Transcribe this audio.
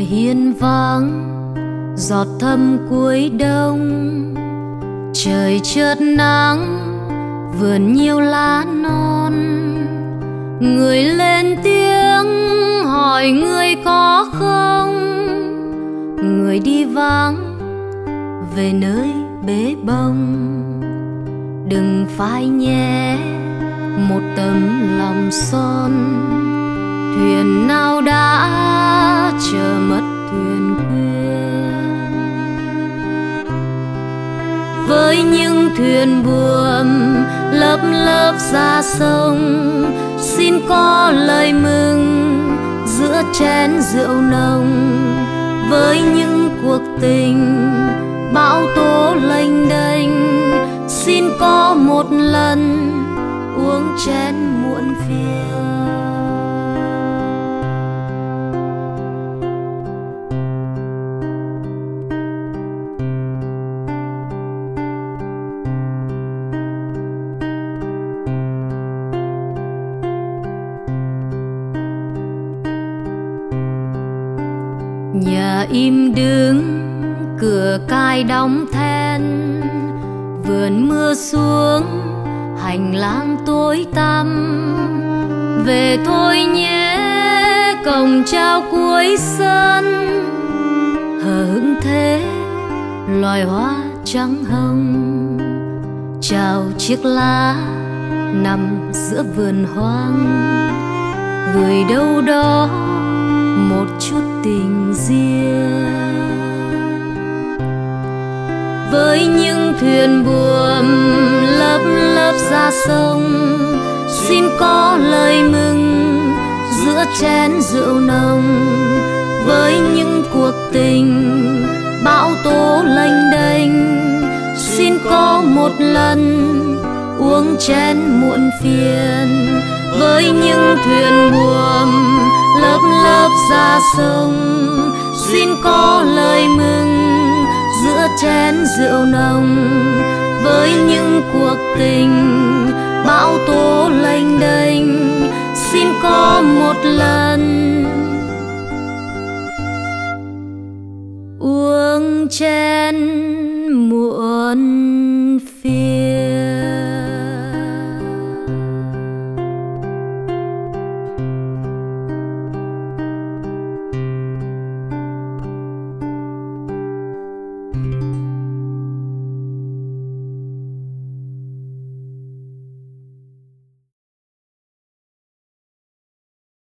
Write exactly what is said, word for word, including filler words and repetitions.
hiên vắng giọt thâm cuối đông, trời chợt nắng vườn nhiều lá non. Người lên tiếng hỏi người có không, người đi vắng về nơi bế bông. Đừng phai nhé một tấm lòng son, thuyền nào đã chờ mất thuyền quên. Với những thuyền buồm lấp lấp ra sông, xin có lời mừng giữa chén rượu nồng. Với những cuộc tình bão tố lênh đênh, xin có một lần uống chén muộn phiền. Nhà im đứng, cửa cài đóng then, vườn mưa xuống, hành lang tối tăm. Về thôi nhé cổng trao cuối sân, hờ hững thế loài hoa trắng hồng. Chào chiếc lá nằm giữa vườn hoang, gửi đâu đó một chút tình riêng. Với những thuyền buồm lấp lấp ra sông, xin có lời mừng giữa chén rượu nồng. Với những cuộc tình bão tố lênh đênh, xin có một lần uống chén muộn phiền. Với những thuyền buồm lấp lấp ra sông, xin có lời mừng giữa chén rượu nồng. Với những cuộc tình bão tố lênh đênh, xin có một lần uống chén